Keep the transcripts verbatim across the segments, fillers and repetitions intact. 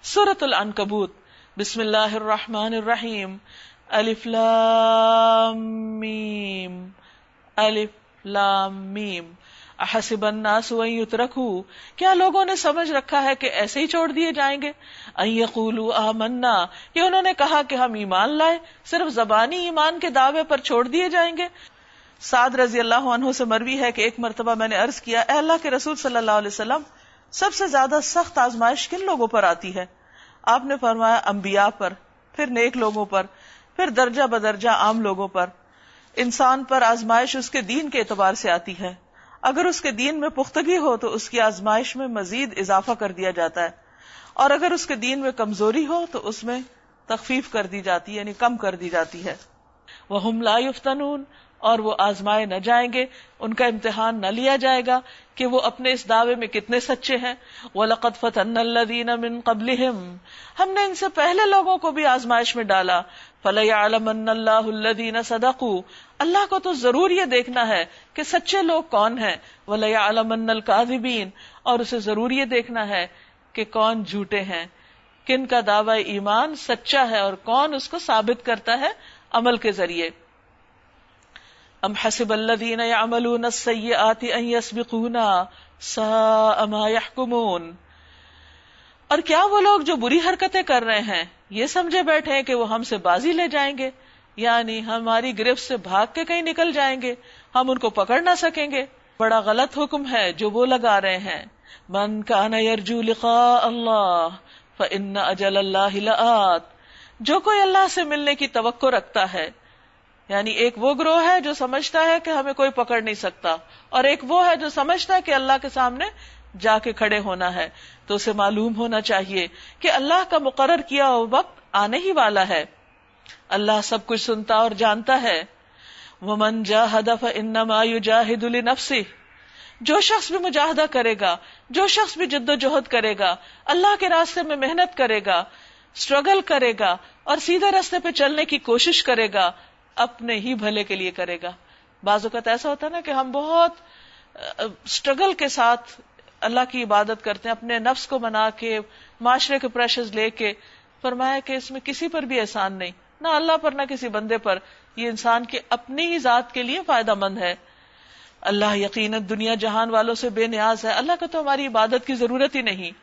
سورۃ العنکبوت. بسم اللہ الرحمن الرحیم. الف لام میم الف لام میم. احسب الناس ان یترکوا، کیا لوگوں نے سمجھ رکھا ہے کہ ایسے ہی چھوڑ دیے جائیں گے؟ ان یقولوا آمنا، کہ انہوں نے کہا کہ ہم ایمان لائے، صرف زبانی ایمان کے دعوے پر چھوڑ دیے جائیں گے؟ سعد رضی اللہ عنہ سے مروی ہے کہ ایک مرتبہ میں نے عرض کیا، اے اللہ کے رسول صلی اللہ علیہ وسلم، سب سے زیادہ سخت آزمائش کن لوگوں پر آتی ہے؟ آپ نے فرمایا انبیاء پر، پھر نیک لوگوں پر، پھر درجہ بدرجہ عام لوگوں پر. انسان پر آزمائش اس کے دین کے اعتبار سے آتی ہے. اگر اس کے دین میں پختگی ہو تو اس کی آزمائش میں مزید اضافہ کر دیا جاتا ہے، اور اگر اس کے دین میں کمزوری ہو تو اس میں تخفیف کر دی جاتی ہے، یعنی کم کر دی جاتی ہے. وَهُمْ لَا يُفْتَنُونَ، اور وہ آزمائے نہ جائیں گے، ان کا امتحان نہ لیا جائے گا کہ وہ اپنے اس دعوے میں کتنے سچے ہیں. وَلَقَدْ فَتَنَّا الَّذِينَ مِن قَبْلِهِمْ، ہم نے ان سے پہلے لوگوں کو بھی آزمائش میں ڈالا. فَلَيَعْلَمَنَّ اللَّهُ الَّذِينَ صَدَقُوا، اللہ کو تو ضرور یہ دیکھنا ہے کہ سچے لوگ کون ہیں. وَلَيَعْلَمَنَّ الْكَاذِبِينَ، اور اسے ضرور یہ دیکھنا ہے کہ کون جھوٹے ہیں، کن کا دعوی ایمان سچا ہے اور کون اس کو ثابت کرتا ہے عمل کے ذریعے. ام حسب الذین یعملون السیئات ان یسبقونا ساء ما یحکمون، اور کیا وہ لوگ جو بری حرکتیں کر رہے ہیں یہ سمجھے بیٹھے ہیں کہ وہ ہم سے بازی لے جائیں گے، یعنی ہماری گرفت سے بھاگ کے کہیں نکل جائیں گے، ہم ان کو پکڑ نہ سکیں گے. بڑا غلط حکم ہے جو وہ لگا رہے ہیں. من کان یرجو لقاء اللہ فإن اجل اللہ لآت، جو کوئی اللہ سے ملنے کی توقع رکھتا ہے، یعنی ایک وہ گروہ ہے جو سمجھتا ہے کہ ہمیں کوئی پکڑ نہیں سکتا، اور ایک وہ ہے جو سمجھتا ہے کہ اللہ کے سامنے جا کے کھڑے ہونا ہے. تو اسے معلوم ہونا چاہیے کہ اللہ کا مقرر کیا ہوا وقت آنے ہی والا ہے. اللہ سب کچھ سنتا اور جانتا ہے. وَمَن جَاهَدَ فَإِنَّمَا يُجَاهِدُ لِنَفْسِهِ، جو شخص بھی مجاہدہ کرے گا، جو شخص بھی جد و جہد کرے گا، اللہ کے راستے میں محنت کرے گا، اسٹرگل کرے گا اور سیدھے راستے پہ چلنے کی کوشش کرے گا، اپنے ہی بھلے کے لیے کرے گا. بعض اوقات ایسا ہوتا ہے نا کہ ہم بہت اسٹرگل کے ساتھ اللہ کی عبادت کرتے ہیں، اپنے نفس کو منا کے، معاشرے کے پریشرز لے کے. فرمایا کہ اس میں کسی پر بھی احسان نہیں، نہ اللہ پر نہ کسی بندے پر، یہ انسان کے اپنی ہی ذات کے لیے فائدہ مند ہے. اللہ یقیناً دنیا جہان والوں سے بے نیاز ہے، اللہ کو تو ہماری عبادت کی ضرورت ہی نہیں.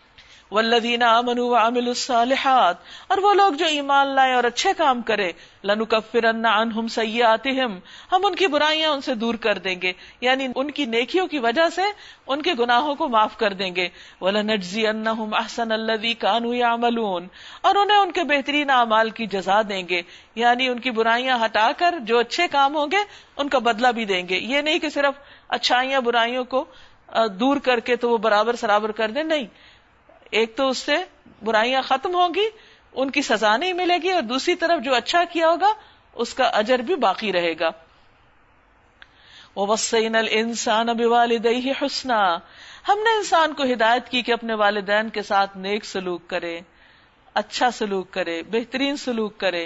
والذین آمنوا وعملوا الصالحات، اور وہ لوگ جو ایمان لائیں اور اچھے کام کرے، لنکفرن عنہم سیئاتہم، ہم ان کی برائیاں ان سے دور کر دیں گے، یعنی ان کی نیکیوں کی وجہ سے ان کے گناہوں کو معاف کر دیں گے. ولنجزینہم احسن الذی کانوا یعملون، اور انہیں ان کے بہترین اعمال کی جزا دیں گے، یعنی ان کی برائیاں ہٹا کر جو اچھے کام ہوں گے ان کا بدلہ بھی دیں گے. یہ نہیں کہ صرف اچھائیاں برائیوں کو دور کر کے تو وہ برابر سرابر کر دیں، نہیں، ایک تو اس سے برائیاں ختم ہوں گی، ان کی سزا نہیں ملے گی، اور دوسری طرف جو اچھا کیا ہوگا اس کا اجر بھی باقی رہے گا. وَوَصَّيْنَا الْإِنسَانَ بِوَالِدَيْهِ حُسْنًا، ہم نے انسان کو ہدایت کی کہ اپنے والدین کے ساتھ نیک سلوک کرے، اچھا سلوک کرے، بہترین سلوک کرے.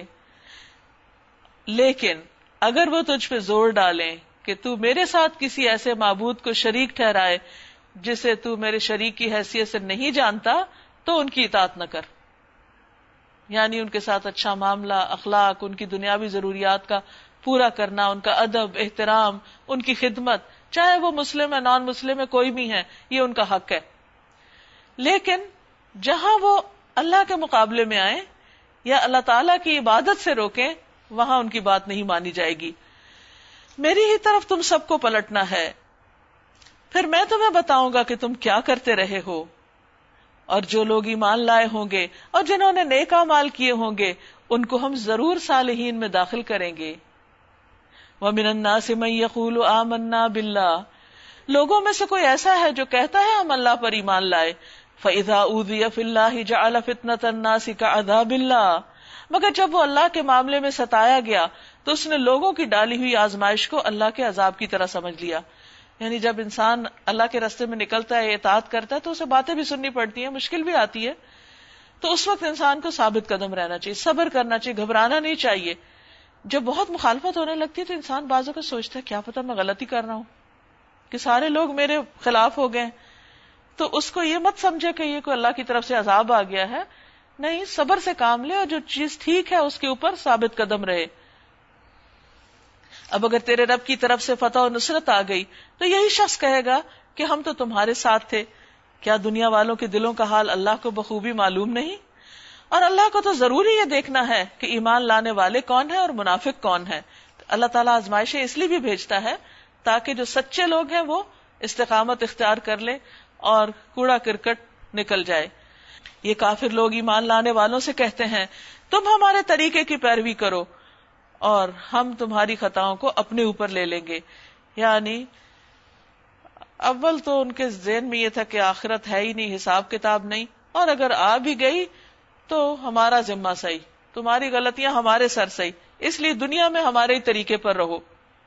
لیکن اگر وہ تجھ پہ زور ڈالیں کہ تو میرے ساتھ کسی ایسے معبود کو شریک ٹھہرائے جسے تو میرے شریک کی حیثیت سے نہیں جانتا، تو ان کی اطاعت نہ کر. یعنی ان کے ساتھ اچھا معاملہ، اخلاق، ان کی دنیاوی ضروریات کا پورا کرنا، ان کا ادب، احترام، ان کی خدمت، چاہے وہ مسلم ہے، نان مسلم ہے، کوئی بھی ہے، یہ ان کا حق ہے. لیکن جہاں وہ اللہ کے مقابلے میں آئیں یا اللہ تعالیٰ کی عبادت سے روکیں، وہاں ان کی بات نہیں مانی جائے گی. میری ہی طرف تم سب کو پلٹنا ہے، پھر میں تمہیں بتاؤں گا کہ تم کیا کرتے رہے ہو. اور جو لوگ ایمان لائے ہوں گے اور جنہوں نے نیک اعمال کیے ہوں گے ان کو ہم ضرور صالحین میں داخل کریں گے. وَمِنَ النَّاسِ مَن يَقُولُ آمَنَّا بِاللَّهِ، لوگوں میں سے کوئی ایسا ہے جو کہتا ہے ہم اللہ پر ایمان لائے. فَإِذَا أُوذِيَ فِي اللَّهِ جَعَلَ فِتْنَةَ النَّاسِ كَعَذَابِ اللَّهِ، مگر جب وہ اللہ کے معاملے میں ستایا گیا تو اس نے لوگوں کی ڈالی ہوئی آزمائش کو اللہ کے عذاب کی طرح سمجھ لیا. یعنی جب انسان اللہ کے راستے میں نکلتا ہے، اطاعت کرتا ہے، تو اسے باتیں بھی سننی پڑتی ہیں، مشکل بھی آتی ہے، تو اس وقت انسان کو ثابت قدم رہنا چاہیے، صبر کرنا چاہیے، گھبرانا نہیں چاہیے. جب بہت مخالفت ہونے لگتی ہے تو انسان بعضوں کو سوچتا ہے کیا پتہ میں غلطی کر رہا ہوں، کہ سارے لوگ میرے خلاف ہو گئے، تو اس کو یہ مت سمجھے کہ یہ کوئی اللہ کی طرف سے عذاب آ گیا ہے. نہیں، صبر سے کام لے اور جو چیز ٹھیک ہے اس کے اوپر ثابت قدم رہے. اب اگر تیرے رب کی طرف سے فتح و نصرت آ گئی تو یہی شخص کہے گا کہ ہم تو تمہارے ساتھ تھے. کیا دنیا والوں کے دلوں کا حال اللہ کو بخوبی معلوم نہیں؟ اور اللہ کو تو ضروری یہ دیکھنا ہے کہ ایمان لانے والے کون ہیں اور منافق کون ہیں. اللہ تعالیٰ آزمائشیں اس لیے بھی بھیجتا ہے تاکہ جو سچے لوگ ہیں وہ استقامت اختیار کر لیں اور کوڑا کرکٹ نکل جائے. یہ کافر لوگ ایمان لانے والوں سے کہتے ہیں تم ہمارے طریقے کی پیروی کرو اور ہم تمہاری خطاؤں کو اپنے اوپر لے لیں گے. یعنی اول تو ان کے ذہن میں یہ تھا کہ آخرت ہے ہی نہیں، حساب کتاب نہیں، اور اگر آ بھی گئی تو ہمارا ذمہ صحیح، تمہاری غلطیاں ہمارے سر صحیح، اس لیے دنیا میں ہمارے ہی طریقے پر رہو.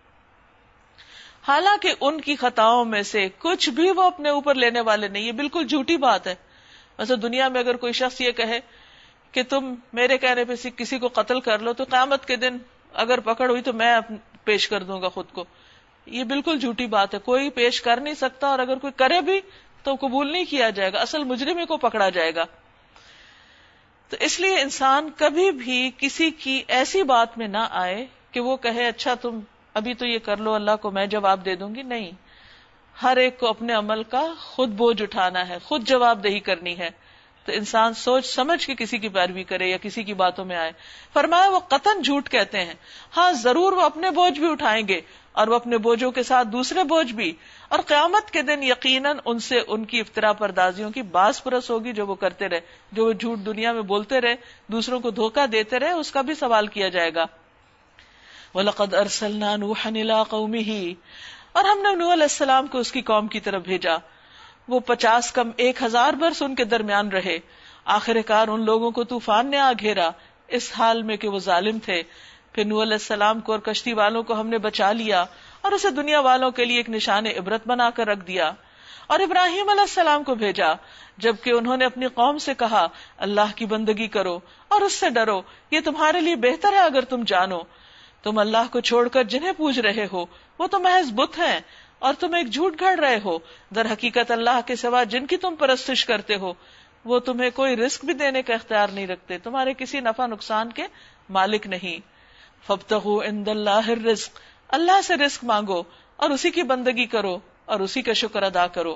حالانکہ ان کی خطاؤں میں سے کچھ بھی وہ اپنے اوپر لینے والے نہیں. یہ بالکل جھوٹی بات ہے. ویسے دنیا میں اگر کوئی شخص یہ کہے کہ تم میرے کہنے پہ کسی کو قتل کر لو تو قیامت کے دن اگر پکڑ ہوئی تو میں پیش کر دوں گا خود کو، یہ بالکل جھوٹی بات ہے. کوئی پیش کر نہیں سکتا، اور اگر کوئی کرے بھی تو قبول نہیں کیا جائے گا، اصل مجرم کو پکڑا جائے گا. تو اس لیے انسان کبھی بھی کسی کی ایسی بات میں نہ آئے کہ وہ کہے اچھا تم ابھی تو یہ کر لو، اللہ کو میں جواب دے دوں گی. نہیں، ہر ایک کو اپنے عمل کا خود بوجھ اٹھانا ہے، خود جواب دہی کرنی ہے. تو انسان سوچ سمجھ کے کسی کی پیروی کرے یا کسی کی باتوں میں آئے. فرمایا وہ قطعاً جھوٹ کہتے ہیں. ہاں ضرور وہ اپنے بوجھ بھی اٹھائیں گے اور وہ اپنے بوجھوں کے ساتھ دوسرے بوجھ بھی، اور قیامت کے دن یقیناً ان سے ان کی افترا پردازیوں کی باز پرس ہوگی جو وہ کرتے رہے، جو وہ جھوٹ دنیا میں بولتے رہے، دوسروں کو دھوکہ دیتے رہے، اس کا بھی سوال کیا جائے گا. وَلَقَدْ أَرْسَلْنَا نُوحًا إِلَىٰ قَوْمِهِ، اور ہم نے نوح علیہ السلام کو اس کی قوم کی طرف بھیجا. وہ پچاس کم ایک ہزار برس ان کے درمیان رہے. آخر کار ان لوگوں کو طوفان نے آ گھیرا اس حال میں کہ وہ ظالم تھے. پھر نوح علیہ السلام کو اور کشتی والوں کو ہم نے بچا لیا اور اسے دنیا والوں کے لیے ایک نشان عبرت بنا کر رکھ دیا. اور ابراہیم علیہ السلام کو بھیجا جبکہ انہوں نے اپنی قوم سے کہا اللہ کی بندگی کرو اور اس سے ڈرو، یہ تمہارے لیے بہتر ہے اگر تم جانو. تم اللہ کو چھوڑ کر جنہیں پوج رہے ہو وہ تو محض بت ہیں اور تم ایک جھوٹ گھڑ رہے ہو. در حقیقت اللہ کے سوا جن کی تم پرستش کرتے ہو وہ تمہیں کوئی رزق بھی دینے کا اختیار نہیں رکھتے، تمہارے کسی نفع نقصان کے مالک نہیں. فابتغوا عند اللہ الرزق، اللہ سے رزق مانگو اور اسی کی بندگی کرو اور اسی کا شکر ادا کرو.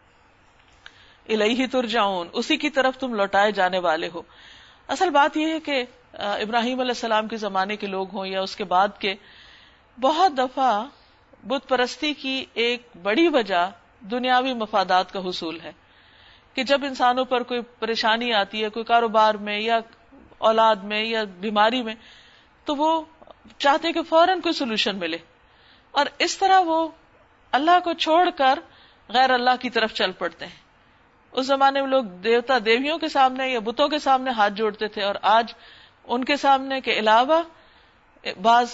الیہ ترجعون، اسی کی طرف تم لوٹائے جانے والے ہو. اصل بات یہ ہے کہ ابراہیم علیہ السلام کے زمانے کے لوگ ہوں یا اس کے بعد کے، بہت دفعہ بت پرستی کی ایک بڑی وجہ دنیاوی مفادات کا حصول ہے کہ جب انسانوں پر کوئی پریشانی آتی ہے، کوئی کاروبار میں یا اولاد میں یا بیماری میں، تو وہ چاہتے کہ فوراً کوئی سولوشن ملے، اور اس طرح وہ اللہ کو چھوڑ کر غیر اللہ کی طرف چل پڑتے ہیں. اس زمانے میں لوگ دیوتا دیویوں کے سامنے یا بتوں کے سامنے ہاتھ جوڑتے تھے، اور آج ان کے سامنے کے علاوہ بعض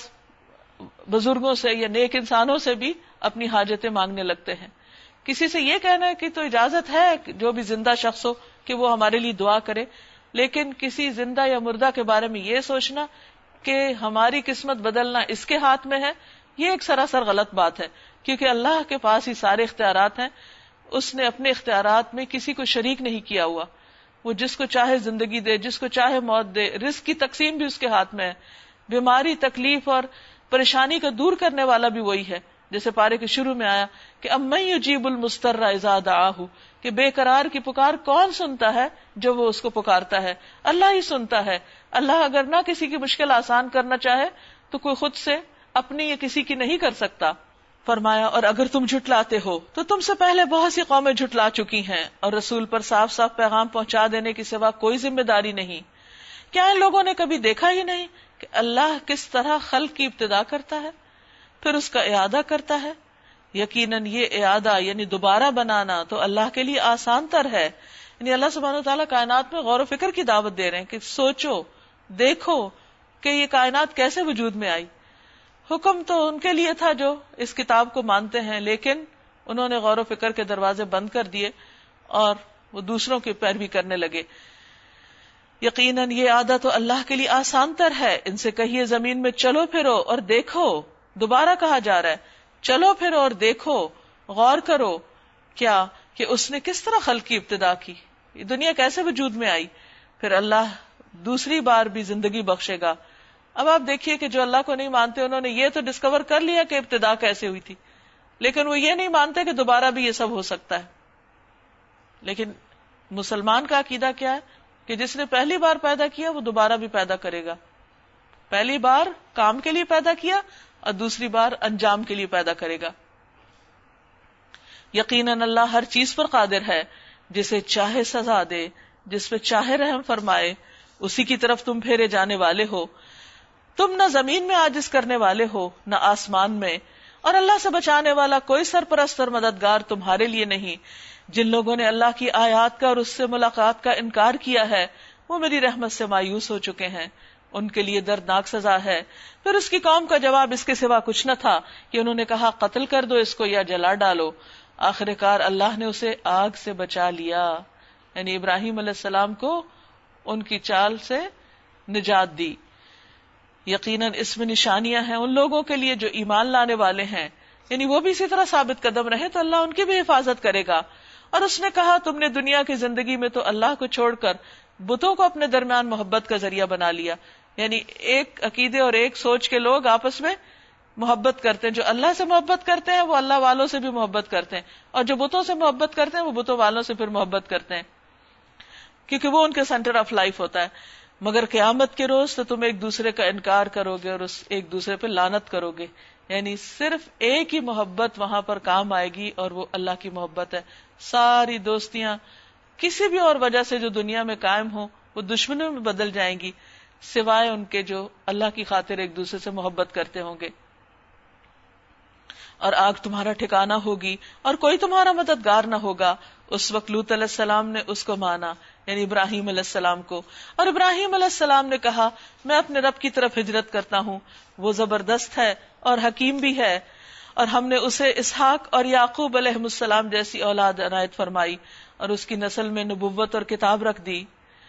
بزرگوں سے یا نیک انسانوں سے بھی اپنی حاجتیں مانگنے لگتے ہیں. کسی سے یہ کہنا ہے کہ تو اجازت ہے جو بھی زندہ شخص ہو کہ وہ ہمارے لیے دعا کرے، لیکن کسی زندہ یا مردہ کے بارے میں یہ سوچنا کہ ہماری قسمت بدلنا اس کے ہاتھ میں ہے، یہ ایک سراسر غلط بات ہے. کیونکہ اللہ کے پاس ہی سارے اختیارات ہیں، اس نے اپنے اختیارات میں کسی کو شریک نہیں کیا ہوا. وہ جس کو چاہے زندگی دے، جس کو چاہے موت دے، رزق کی تقسیم بھی اس کے ہاتھ میں ہے. بیماری، تکلیف اور پریشانی کو دور کرنے والا بھی وہی ہے. جیسے پارے کے شروع میں آیا کہ امن یجیب المضطر اذا دعاہ، کہ بے قرار کی پکار کون سنتا ہے جو وہ اس کو پکارتا ہے، اللہ ہی سنتا ہے. اللہ اگر نہ کسی کی مشکل آسان کرنا چاہے تو کوئی خود سے اپنی یا کسی کی نہیں کر سکتا. فرمایا اور اگر تم جھٹلاتے ہو تو تم سے پہلے بہت سی قومیں جھٹلا چکی ہیں اور رسول پر صاف صاف پیغام پہنچا دینے کے سوا کوئی ذمہ داری نہیں. کیا ان لوگوں نے کبھی دیکھا ہی نہیں کہ اللہ کس طرح خلق کی ابتدا کرتا ہے پھر اس کا اعادہ کرتا ہے؟ یقیناً یہ اعادہ یعنی دوبارہ بنانا تو اللہ کے لیے آسان تر ہے. یعنی اللہ سبحانہ و تعالیٰ کائنات میں غور و فکر کی دعوت دے رہے ہیں کہ سوچو، دیکھو کہ یہ کائنات کیسے وجود میں آئی. حکم تو ان کے لیے تھا جو اس کتاب کو مانتے ہیں، لیکن انہوں نے غور و فکر کے دروازے بند کر دیے اور وہ دوسروں کی پیروی کرنے لگے. یقیناً یہ عادت تو اللہ کے لیے آسان تر ہے. ان سے کہیے زمین میں چلو پھرو اور دیکھو. دوبارہ کہا جا رہا ہے چلو پھرو اور دیکھو، غور کرو، کیا کہ اس نے کس طرح خلق کی ابتدا کی، یہ دنیا کیسے وجود میں آئی، پھر اللہ دوسری بار بھی زندگی بخشے گا. اب آپ دیکھیے کہ جو اللہ کو نہیں مانتے انہوں نے یہ تو ڈسکور کر لیا کہ ابتدا کیسے ہوئی تھی، لیکن وہ یہ نہیں مانتے کہ دوبارہ بھی یہ سب ہو سکتا ہے. لیکن مسلمان کا عقیدہ کیا ہے کہ جس نے پہلی بار پیدا کیا وہ دوبارہ بھی پیدا کرے گا. پہلی بار کام کے لیے پیدا کیا اور دوسری بار انجام کے لیے پیدا کرے گا. یقیناً اللہ ہر چیز پر قادر ہے، جسے چاہے سزا دے، جس پہ چاہے رحم فرمائے. اسی کی طرف تم پھیرے جانے والے ہو. تم نہ زمین میں عاجز کرنے والے ہو نہ آسمان میں، اور اللہ سے بچانے والا کوئی سرپرست اور مددگار تمہارے لیے نہیں. جن لوگوں نے اللہ کی آیات کا اور اس سے ملاقات کا انکار کیا ہے وہ میری رحمت سے مایوس ہو چکے ہیں، ان کے لیے دردناک سزا ہے. پھر اس کی قوم کا جواب اس کے سوا کچھ نہ تھا کہ انہوں نے کہا قتل کر دو اس کو یا جلا ڈالو. آخر کار اللہ نے اسے آگ سے بچا لیا، یعنی ابراہیم علیہ السلام کو ان کی چال سے نجات دی. یقیناً اس میں نشانیاں ہیں ان لوگوں کے لیے جو ایمان لانے والے ہیں، یعنی وہ بھی اسی طرح ثابت قدم رہے تو اللہ ان کی بھی حفاظت کرے گا. اور اس نے کہا تم نے دنیا کی زندگی میں تو اللہ کو چھوڑ کر بتوں کو اپنے درمیان محبت کا ذریعہ بنا لیا. یعنی ایک عقیدے اور ایک سوچ کے لوگ آپس میں محبت کرتے ہیں. جو اللہ سے محبت کرتے ہیں وہ اللہ والوں سے بھی محبت کرتے ہیں، اور جو بتوں سے محبت کرتے ہیں وہ بتوں والوں سے پھر محبت کرتے ہیں، کیونکہ وہ ان کے سینٹر آف لائف ہوتا ہے. مگر قیامت کے روز تو تم ایک دوسرے کا انکار کرو گے اور اس ایک دوسرے پہ لعنت کرو گے. یعنی صرف ایک ہی محبت وہاں پر کام آئے گی اور وہ اللہ کی محبت ہے. ساری دوستیاں کسی بھی اور وجہ سے جو دنیا میں قائم ہوں وہ دشمنوں میں بدل جائیں گی، سوائے ان کے جو اللہ کی خاطر ایک دوسرے سے محبت کرتے ہوں گے. اور آگ تمہارا ٹھکانہ ہوگی اور کوئی تمہارا مددگار نہ ہوگا. اس وقت لوط علیہ السلام نے اس کو مانا، یعنی ابراہیم علیہ السلام کو. اور ابراہیم علیہ السلام نے کہا میں اپنے رب کی طرف ہجرت کرتا ہوں، وہ زبردست ہے اور حکیم بھی ہے. اور ہم نے اسے اسحاق اور یعقوب علیہ السلام جیسی اولاد عنایت فرمائی اور اس کی نسل میں نبوت اور کتاب رکھ دی،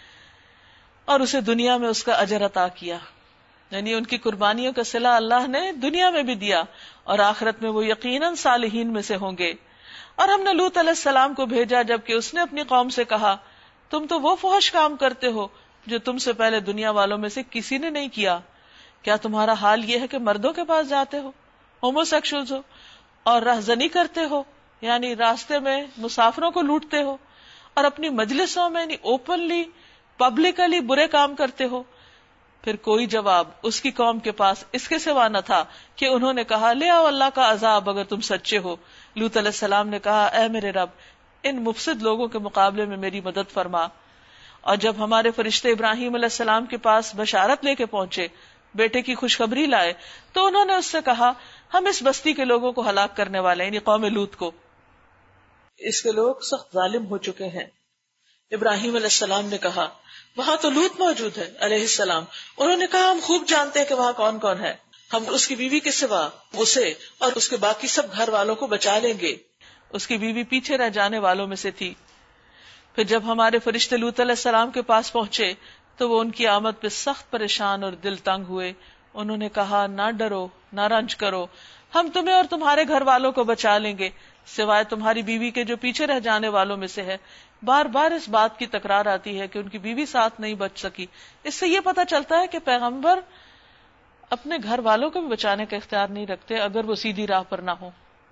اور اسے دنیا میں اس کا اجر عطا کیا. یعنی ان کی قربانیوں کا صلہ اللہ نے دنیا میں بھی دیا اور آخرت میں وہ یقیناً صالحین میں سے ہوں گے. اور ہم نے لوط علیہ السلام کو بھیجا جبکہ اس نے اپنی قوم سے کہا تم تو وہ فحش کام کرتے ہو جو تم سے پہلے دنیا والوں میں سے کسی نے نہیں کیا. کیا تمہارا حال یہ ہے کہ مردوں کے پاس جاتے ہو، ہومو سیکشولز ہو، اور رہزنی کرتے ہو، یعنی راستے میں مسافروں کو لوٹتے ہو، اور اپنی مجلسوں میں یعنی اوپنلی پبلکلی برے کام کرتے ہو. پھر کوئی جواب اس کی قوم کے پاس اس کے سوا نہ تھا کہ انہوں نے کہا لے آؤ اللہ کا عذاب اگر تم سچے ہو. لوط علیہ السلام نے کہا اے میرے رب ان مفسد لوگوں کے مقابلے میں میری مدد فرما. اور جب ہمارے فرشتے ابراہیم علیہ السلام کے پاس بشارت لے کے پہنچے، بیٹے کی خوشخبری لائے، تو انہوں نے اس سے کہا ہم اس بستی کے لوگوں کو ہلاک کرنے والے ہیں، یعنی قوم لوط کو. اس کے لوگ سخت ظالم ہو چکے ہیں. ابراہیم علیہ السلام نے کہا وہاں تو لوط موجود ہے علیہ السلام. انہوں نے کہا ہم خوب جانتے ہیں کہ وہاں کون کون ہے، ہم اس کی بیوی کے سوا اسے اور اس کے باقی سب گھر والوں کو بچا لیں گے. اس کی بیوی پیچھے رہ جانے والوں میں سے تھی. پھر جب ہمارے فرشتے لوط علیہ السلام کے پاس پہنچے تو وہ ان کی آمد پہ سخت پریشان اور دل تنگ ہوئے. انہوں نے کہا نہ ڈرو نہ رنج کرو، ہم تمہیں اور تمہارے گھر والوں کو بچا لیں گے سوائے تمہاری بیوی کے جو پیچھے رہ جانے والوں میں سے ہے. بار بار اس بات کی تکرار آتی ہے کہ ان کی بیوی ساتھ نہیں بچ سکی. اس سے یہ پتہ چلتا ہے کہ پیغمبر اپنے گھر والوں کو بھی بچانے کا اختیار نہیں رکھتے اگر وہ سیدھی راہ پر نہ ہو.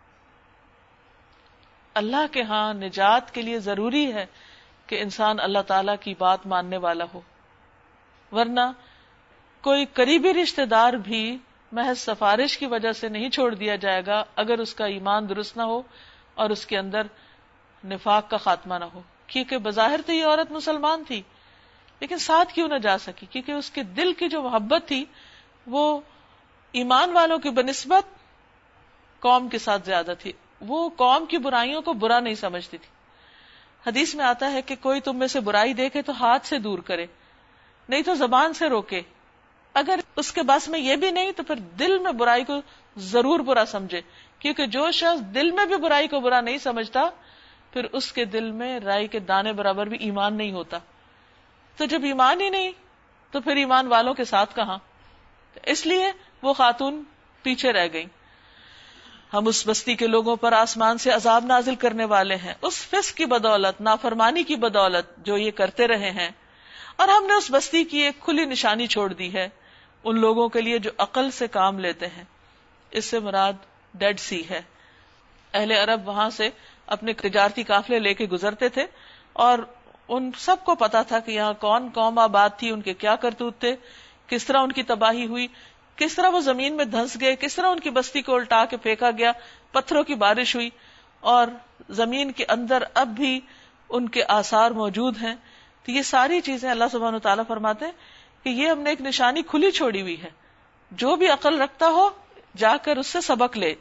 اللہ کے ہاں نجات کے لیے ضروری ہے کہ انسان اللہ تعالی کی بات ماننے والا ہو، ورنہ کوئی قریبی رشتہ دار بھی محض سفارش کی وجہ سے نہیں چھوڑ دیا جائے گا اگر اس کا ایمان درست نہ ہو اور اس کے اندر نفاق کا خاتمہ نہ ہو. کیونکہ بظاہر تو یہ عورت مسلمان تھی لیکن ساتھ کیوں نہ جا سکی؟ کیونکہ اس کے دل کی جو محبت تھی وہ ایمان والوں کی بنسبت قوم کے ساتھ زیادہ تھی. وہ قوم کی برائیوں کو برا نہیں سمجھتی تھی. حدیث میں آتا ہے کہ کوئی تم میں سے برائی دیکھے تو ہاتھ سے دور کرے، نہیں تو زبان سے روکے. اگر اس کے بس میں یہ بھی نہیں تو پھر دل میں برائی کو ضرور برا سمجھے، کیونکہ جو شخص دل میں بھی برائی کو برا نہیں سمجھتا پھر اس کے دل میں رائی کے دانے برابر بھی ایمان نہیں ہوتا. تو جب ایمان ہی نہیں تو پھر ایمان والوں کے ساتھ کہاں؟ اس لیے وہ خاتون پیچھے رہ گئی. ہم اس بستی کے لوگوں پر آسمان سے عذاب نازل کرنے والے ہیں اس فسق کی بدولت، نافرمانی کی بدولت جو یہ کرتے رہے ہیں، اور ہم نے اس بستی کی ایک کھلی نشانی چھوڑ دی ہے ان لوگوں کے لیے جو عقل سے کام لیتے ہیں۔ اس سے مراد ڈیڈ سی ہے۔ اہل عرب وہاں سے اپنے تجارتی قافلے لے کے گزرتے تھے اور ان سب کو پتا تھا کہ یہاں کون قوم آباد تھی، ان کے کیا کرتوت تھے، کس طرح ان کی تباہی ہوئی، کس طرح وہ زمین میں دھنس گئے، کس طرح ان کی بستی کو الٹا کے پھینکا گیا، پتھروں کی بارش ہوئی، اور زمین کے اندر اب بھی ان کے آثار موجود ہیں۔ تو یہ ساری چیزیں اللہ سبحانہ وتعالیٰ فرماتے ہیں کہ یہ ہم نے ایک نشانی کھلی چھوڑی ہوئی ہے، جو بھی عقل رکھتا ہو جا کر اس سے سبق لے۔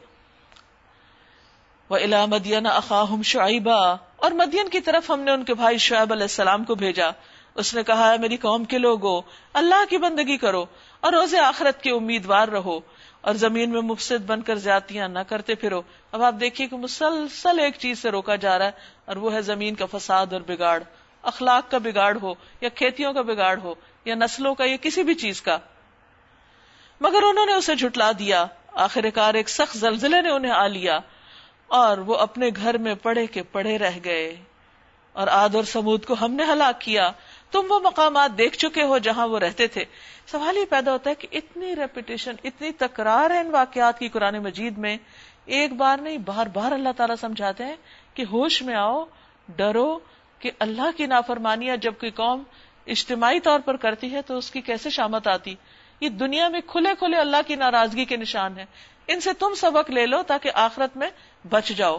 وَإِلَىٰ مَدْيَنَ أَخَاهُمْ شُعَيْبًا، اور مدین کی طرف ہم نے ان کے بھائی شعیب علیہ السلام کو بھیجا۔ اس نے کہا ہے میری قوم کے لوگو، اللہ کی بندگی کرو اور روز آخرت کے امیدوار رہو اور زمین میں مفسد بن کر زیادتیاں نہ کرتے پھرو۔ اب آپ دیکھیے کہ مسلسل ایک چیز سے روکا جا رہا ہے اور وہ ہے زمین کا فساد اور بگاڑ، اخلاق کا بگاڑ ہو یا کھیتیوں کا بگاڑ ہو یا نسلوں کا یا کسی بھی چیز کا۔ مگر انہوں نے اسے جھٹلا دیا، آخر کار ایک سخت زلزلے نے انہیں آ لیا اور وہ اپنے گھر میں پڑے کے پڑے رہ گئے۔ اور عاد اور سمود کو ہم نے ہلاک کیا، تم وہ مقامات دیکھ چکے ہو جہاں وہ رہتے تھے۔ سوال یہ پیدا ہوتا ہے کہ اتنی ریپیٹیشن، اتنی تکرار ہے ان واقعات کی قرآن مجید میں، ایک بار نہیں بار بار اللہ تعالیٰ سمجھاتے ہیں کہ ہوش میں آؤ، ڈرو کہ اللہ کی نافرمانیاں جب کوئی قوم اجتماعی طور پر کرتی ہے تو اس کی کیسے شامت آتی۔ یہ دنیا میں کھلے کھلے اللہ کی ناراضگی کے نشان ہیں، ان سے تم سبق لے لو تاکہ آخرت میں بچ جاؤ۔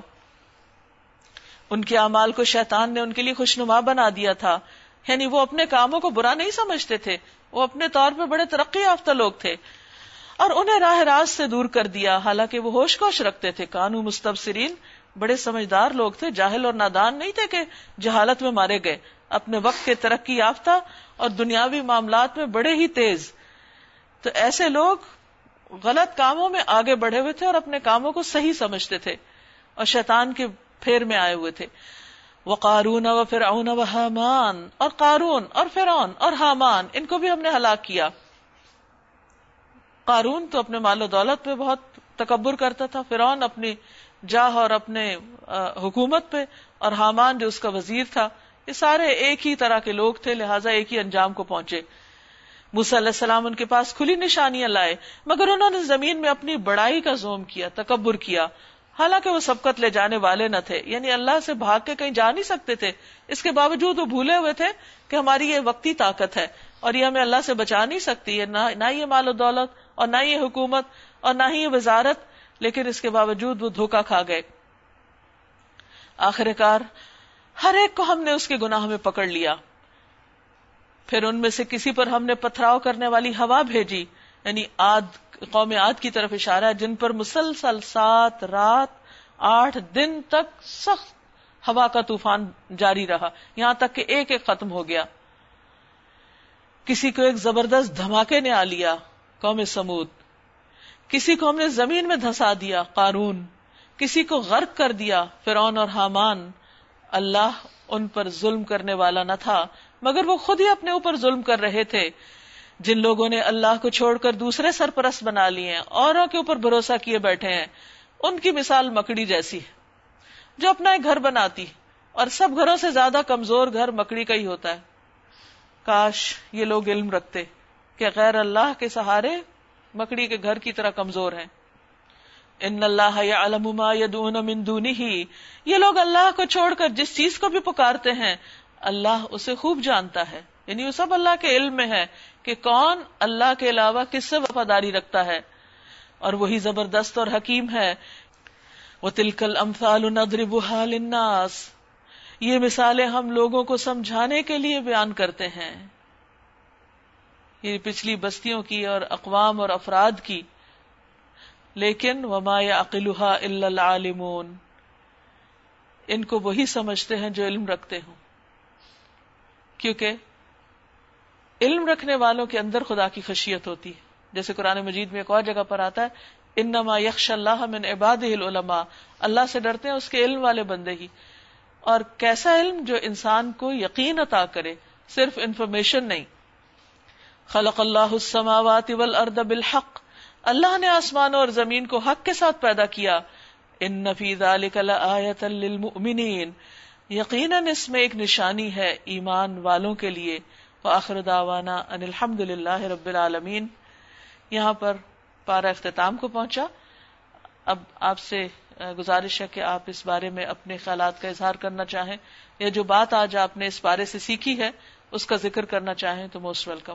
ان کے اعمال کو شیطان نے ان کے لیے خوشنما بنا دیا تھا، یعنی وہ اپنے کاموں کو برا نہیں سمجھتے تھے، وہ اپنے طور پہ بڑے ترقی یافتہ لوگ تھے، اور انہیں راہ راست سے دور کر دیا، حالانکہ وہ ہوش کوش رکھتے تھے۔ کانو مستبصرین، بڑے سمجھدار لوگ تھے، جاہل اور نادان نہیں تھے کہ جہالت میں مارے گئے، اپنے وقت کے ترقی یافتہ اور دنیاوی معاملات میں بڑے ہی تیز۔ تو ایسے لوگ غلط کاموں میں آگے بڑھے ہوئے تھے اور اپنے کاموں کو صحیح سمجھتے تھے اور شیطان کے پھیر میں آئے ہوئے تھے۔ وقارون وفرعون وہامان، اور قارون اور فرعون اور حامان، ان کو بھی ہم نے ہلاک کیا۔ قارون تو اپنے مال و دولت پہ بہت تکبر کرتا تھا، فرعون اپنی جاہ اور اپنے حکومت پہ، اور حامان جو اس کا وزیر تھا، یہ سارے ایک ہی طرح کے لوگ تھے، لہٰذا ایک ہی انجام کو پہنچے۔ موسیٰ علیہ السلام ان کے پاس کھلی نشانیاں لائے، مگر انہوں نے زمین میں اپنی بڑائی کا زوم کیا، تکبر کیا، حالانکہ وہ سبقت لے جانے والے نہ تھے، یعنی اللہ سے بھاگ کے کہیں جا نہیں سکتے تھے، اس کے باوجود وہ بھولے ہوئے تھے کہ ہماری یہ وقتی طاقت ہے اور یہ ہمیں اللہ سے بچا نہیں سکتی ہے، نہ یہ مال و دولت اور نہ یہ حکومت اور نہ ہی یہ وزارت، لیکن اس کے باوجود وہ دھوکا کھا گئے۔ آخر کار ہر ایک کو ہم نے اس کے گناہ میں پکڑ لیا۔ پھر ان میں سے کسی پر ہم نے پتھراؤ کرنے والی ہوا بھیجی، یعنی عاد، قوم عاد کی طرف اشارہ ہے، جن پر مسلسل سات رات آٹھ دن تک سخت ہوا کا طوفان جاری رہا، یہاں تک کہ ایک ایک ختم ہو گیا۔ کسی کو ایک زبردست دھماکے نے آ لیا، قوم سمود۔ کسی کو ہم نے زمین میں دھسا دیا، قارون۔ کسی کو غرق کر دیا، فرعون اور حامان۔ اللہ ان پر ظلم کرنے والا نہ تھا، مگر وہ خود ہی اپنے اوپر ظلم کر رہے تھے۔ جن لوگوں نے اللہ کو چھوڑ کر دوسرے سرپرست بنا لیے ہیں، اوروں کے اوپر بھروسہ کیے بیٹھے ہیں، ان کی مثال مکڑی جیسی ہے جو اپنا ایک گھر بناتی، اور سب گھروں سے زیادہ کمزور گھر مکڑی کا ہی ہوتا ہے۔ کاش یہ لوگ علم رکھتے کہ غیر اللہ کے سہارے مکڑی کے گھر کی طرح کمزور ہیں۔ ان اللہ یعلم ما یدعون من دونہ، یہ لوگ اللہ کو چھوڑ کر جس چیز کو بھی پکارتے ہیں اللہ اسے خوب جانتا ہے، یعنی وہ سب اللہ کے علم میں ہے کہ کون اللہ کے علاوہ کس سے وفاداری رکھتا ہے، اور وہی زبردست اور حکیم ہے۔ وَتِلْكَ الْأَمْثَالُ نَضْرِبُهَا لِلنَّاسِ، یہ مثالیں ہم لوگوں کو سمجھانے کے لیے بیان کرتے ہیں، یہ پچھلی بستیوں کی اور اقوام اور افراد کی، لیکن وَمَا يَعْقِلُهَا إِلَّا الْعَالِمُونَ، ان کو وہی سمجھتے ہیں جو علم رکھتے ہوں، کیونکہ علم رکھنے والوں کے اندر خدا کی خشیت ہوتی ہے۔ جیسے قرآن مجید میں ایک اور جگہ پر آتا ہے انما یخشی اللہ من عبادہ العلماء، اللہ سے ڈرتے ہیں اس کے علم والے بندے ہی۔ اور کیسا علم؟ جو انسان کو یقین عطا کرے، صرف انفارمیشن نہیں۔ خلق اللہ السماوات والارض بالحق، اللہ نے آسمانوں اور زمین کو حق کے ساتھ پیدا کیا۔ ان فی ذلک لآیۃ للمؤمنین، یقیناً اس میں ایک نشانی ہے ایمان والوں کے لیے. وآخر دعوانا ان الحمد للہ رب العالمین. یہاں پر پارہ اختتام کو پہنچا. اب آپ سے گزارش ہے کہ آپ اس بارے میں اپنے خیالات کا اظہار کرنا چاہیں، یا جو بات آج آپ نے اس بارے سے سیکھی ہے اس کا ذکر کرنا چاہیں تو موسٹ ویلکم.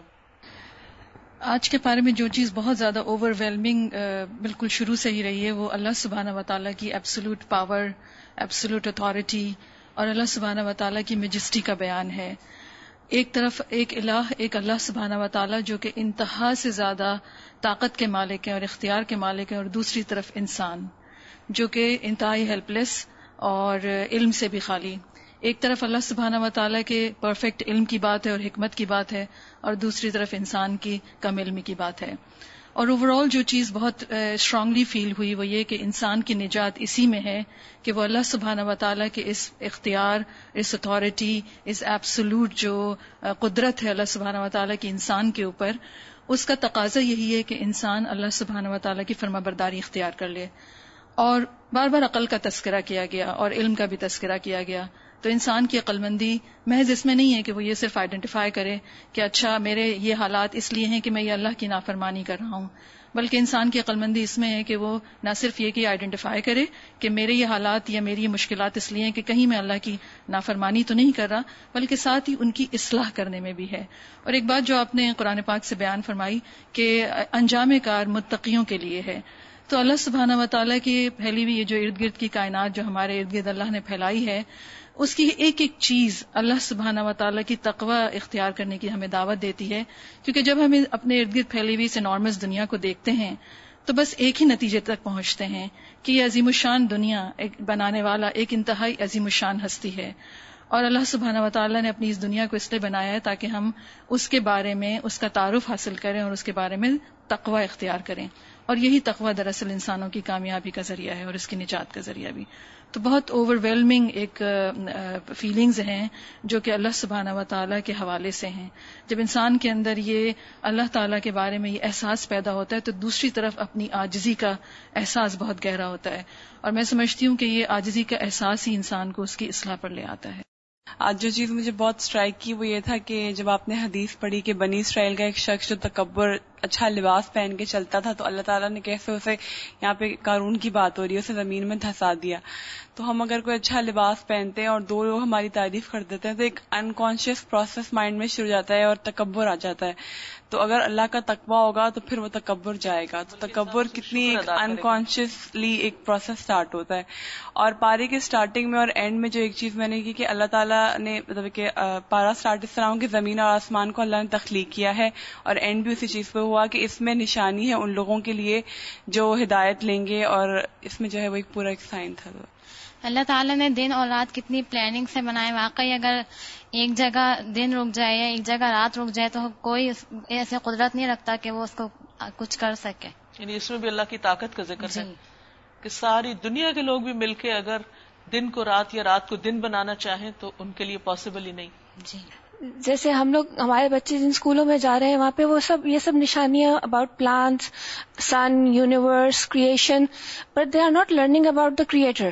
آج کے بارے میں جو چیز بہت زیادہ اوور ویلمنگ بالکل شروع سے ہی رہی ہے وہ اللہ سبحانہ و تعالیٰ کی ایبسولوٹ پاور، ایبسولوٹ اتھارٹی اور اللہ سبحانہ و تعالیٰ کی میجسٹی کا بیان ہے. ایک طرف ایک الہ، ایک اللہ سبحانہ و تعالیٰ جو کہ انتہا سے زیادہ طاقت کے مالک ہیں اور اختیار کے مالک ہیں، اور دوسری طرف انسان جو کہ انتہائی ہیلپ لیس اور علم سے بھی خالی. ایک طرف اللہ سبحانہ و تعالیٰ کے پرفیکٹ علم کی بات ہے اور حکمت کی بات ہے، اور دوسری طرف انسان کی کم علمی کی بات ہے. اور اوور آل جو چیز بہت اسٹرانگلی فیل ہوئی وہ یہ کہ انسان کی نجات اسی میں ہے کہ وہ اللہ سبحانہ و تعالیٰ کے اس اختیار، اس اتھارٹی، اس ایبسولوٹ جو قدرت ہے اللہ سبحانہ و تعالیٰ کی انسان کے اوپر، اس کا تقاضا یہی ہے کہ انسان اللہ سبحانہ و تعالیٰ کی فرما برداری اختیار کر لے. اور بار بار عقل کا تذکرہ کیا گیا اور علم کا بھی تذکرہ کیا گیا. تو انسان کی عقل مندی محض اس میں نہیں ہے کہ وہ یہ صرف آئیڈینٹیفائی کرے کہ اچھا میرے یہ حالات اس لیے ہیں کہ میں یہ اللہ کی نافرمانی کر رہا ہوں، بلکہ انسان کی عقل مندی اس میں ہے کہ وہ نہ صرف یہ کہ آئیڈینٹیفائی کرے کہ میرے یہ حالات یا میری یہ مشکلات اس لیے ہیں کہ کہیں میں اللہ کی نافرمانی تو نہیں کر رہا، بلکہ ساتھ ہی ان کی اصلاح کرنے میں بھی ہے. اور ایک بات جو آپ نے قرآن پاک سے بیان فرمائی کہ انجام کار متقیوں کے لیے ہے. تو اللہ سبحانہ و تعالیٰ کی پھیلی ہوئی یہ جو ارد گرد کی کائنات جو ہمارے ارد گرد اللہ نے پھیلائی ہے، اس کی ایک ایک چیز اللہ سبحانہ و تعالیٰ کی تقوی اختیار کرنے کی ہمیں دعوت دیتی ہے. کیونکہ جب ہم اپنے ارد گرد پھیلی ہوئی اس انارمس دنیا کو دیکھتے ہیں تو بس ایک ہی نتیجے تک پہنچتے ہیں کہ یہ عظیم الشان دنیا ایک بنانے والا ایک انتہائی عظیم الشان ہستی ہے، اور اللہ سبحانہ و تعالیٰ نے اپنی اس دنیا کو اس لیے بنایا ہے تاکہ ہم اس کے بارے میں اس کا تعارف حاصل کریں اور اس کے بارے میں تقوی اختیار کریں. اور یہی تقوی دراصل انسانوں کی کامیابی کا ذریعہ ہے اور اس کی نجات کا ذریعہ بھی. تو بہت اوور ویلمنگ ایک فیلنگز ہیں جو کہ اللہ سبحانہ و تعالیٰ کے حوالے سے ہیں. جب انسان کے اندر یہ اللہ تعالیٰ کے بارے میں یہ احساس پیدا ہوتا ہے تو دوسری طرف اپنی عاجزی کا احساس بہت گہرا ہوتا ہے، اور میں سمجھتی ہوں کہ یہ عاجزی کا احساس ہی انسان کو اس کی اصلاح پر لے آتا ہے. آج جو چیز مجھے بہت اسٹرائک کی وہ یہ تھا کہ جب آپ نے حدیث پڑھی کہ بنی اسرائیل کا ایک شخص جو تکبر اچھا لباس پہن کے چلتا تھا تو اللہ تعالیٰ نے کیسے اسے، یہاں پہ قارون کی بات ہو رہی ہے، اسے زمین میں دھسا دیا. تو ہم اگر کوئی اچھا لباس پہنتے ہیں اور دو لوگ ہماری تعریف کر دیتے ہیں تو ایک انکانشیس پروسیس مائنڈ میں شروع جاتا ہے اور تکبر آ جاتا ہے. تو اگر اللہ کا تقویٰ ہوگا تو پھر وہ تکبر جائے گا. تو تکبر کتنی ایک انکانشیسلی ایک پروسیس سٹارٹ ہوتا ہے. اور پارے کے سٹارٹنگ میں اور اینڈ میں جو ایک چیز میں نے کی کہ اللہ تعالیٰ نے مطلب کہ پارا سٹارٹ اس طرح ہو کہ زمین اور آسمان کو اللہ نے تخلیق کیا ہے، اور اینڈ بھی اسی چیز پہ ہوا کہ اس میں نشانی ہے ان لوگوں کے لیے جو ہدایت لیں گے، اور اس میں جو ہے وہ ایک پورا ایک سائن تھا. اللہ تعالیٰ نے دن اور رات کتنی پلاننگ سے بنائے. واقعی اگر ایک جگہ دن رک جائے یا ایک جگہ رات رک جائے تو کوئی ایسے قدرت نہیں رکھتا کہ وہ اس کو کچھ کر سکے. یعنی اس میں بھی اللہ کی طاقت کا ذکر ہے کہ ساری دنیا کے لوگ بھی مل کے اگر دن کو رات یا رات کو دن بنانا چاہیں تو ان کے لیے پاسبل ہی نہیں. جی جیسے ہم لوگ ہمارے بچے جن اسکولوں میں جا رہے ہیں وہاں پہ وہ سب یہ سب نشانیاں about plants, sun, universe, creation, but they are not learning about the creator.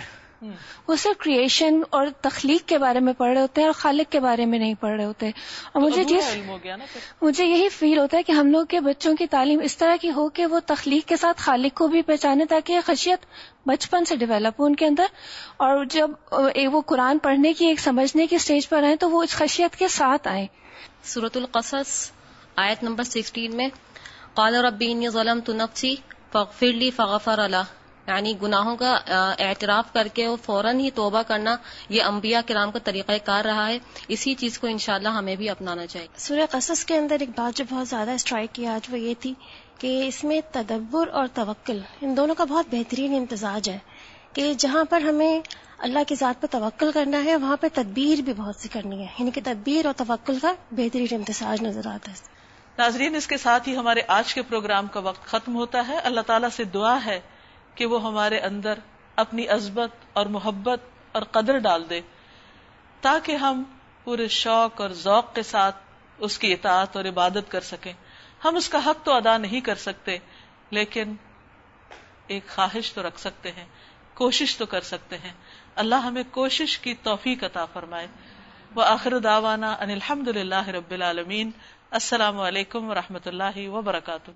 وہ صرف کریشن اور تخلیق کے بارے میں پڑھ رہے ہوتے ہیں اور خالق کے بارے میں نہیں پڑھ رہے ہوتے. اور مجھے جس مجھے یہی فیل ہوتا ہے کہ ہم لوگ کے بچوں کی تعلیم اس طرح کی ہو کہ وہ تخلیق کے ساتھ خالق کو بھی پہچانے تاکہ خشیت بچپن سے ڈیولپ ہو ان کے اندر، اور جب وہ قرآن پڑھنے کی ایک سمجھنے کی اسٹیج پر آئیں تو وہ اس خشیت کے ساتھ آئیں. سورۃ القصص آیت نمبر سکسٹین میں قال ربی انی ظلمت نفسی فاغفر لی فغفر لہ، یعنی گناہوں کا اعتراف کر کے وہ فوراً ہی توبہ کرنا، یہ انبیاء کرام کا طریقہ کار رہا ہے. اسی چیز کو انشاءاللہ ہمیں بھی اپنانا چاہیے. سورہ قصص کے اندر ایک بات جو بہت زیادہ اسٹرائک کی آج وہ یہ تھی کہ اس میں تدبر اور توکل ان دونوں کا بہت بہترین امتزاج ہے، کہ جہاں پر ہمیں اللہ کی ذات پہ توکل کرنا ہے وہاں پہ تدبیر بھی بہت سی کرنی ہے، یعنی کہ تدبیر اور توکل کا بہترین امتزاج نظر آتا ہے. ناظرین، اس کے ساتھ ہی ہمارے آج کے پروگرام کا وقت ختم ہوتا ہے. اللہ تعالیٰ سے دعا ہے کہ وہ ہمارے اندر اپنی عظمت اور محبت اور قدر ڈال دے تاکہ ہم پورے شوق اور ذوق کے ساتھ اس کی اطاعت اور عبادت کر سکیں. ہم اس کا حق تو ادا نہیں کر سکتے لیکن ایک خواہش تو رکھ سکتے ہیں کوشش تو کر سکتے ہیں. اللہ ہمیں کوشش کی توفیق عطا فرمائے. وآخر دعوانا ان الحمد للہ رب العالمین. السلام علیکم ورحمۃ اللہ وبرکاتہ.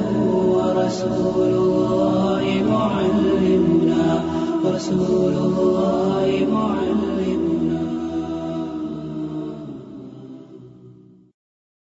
ورسول الله معلمنا ورسول الله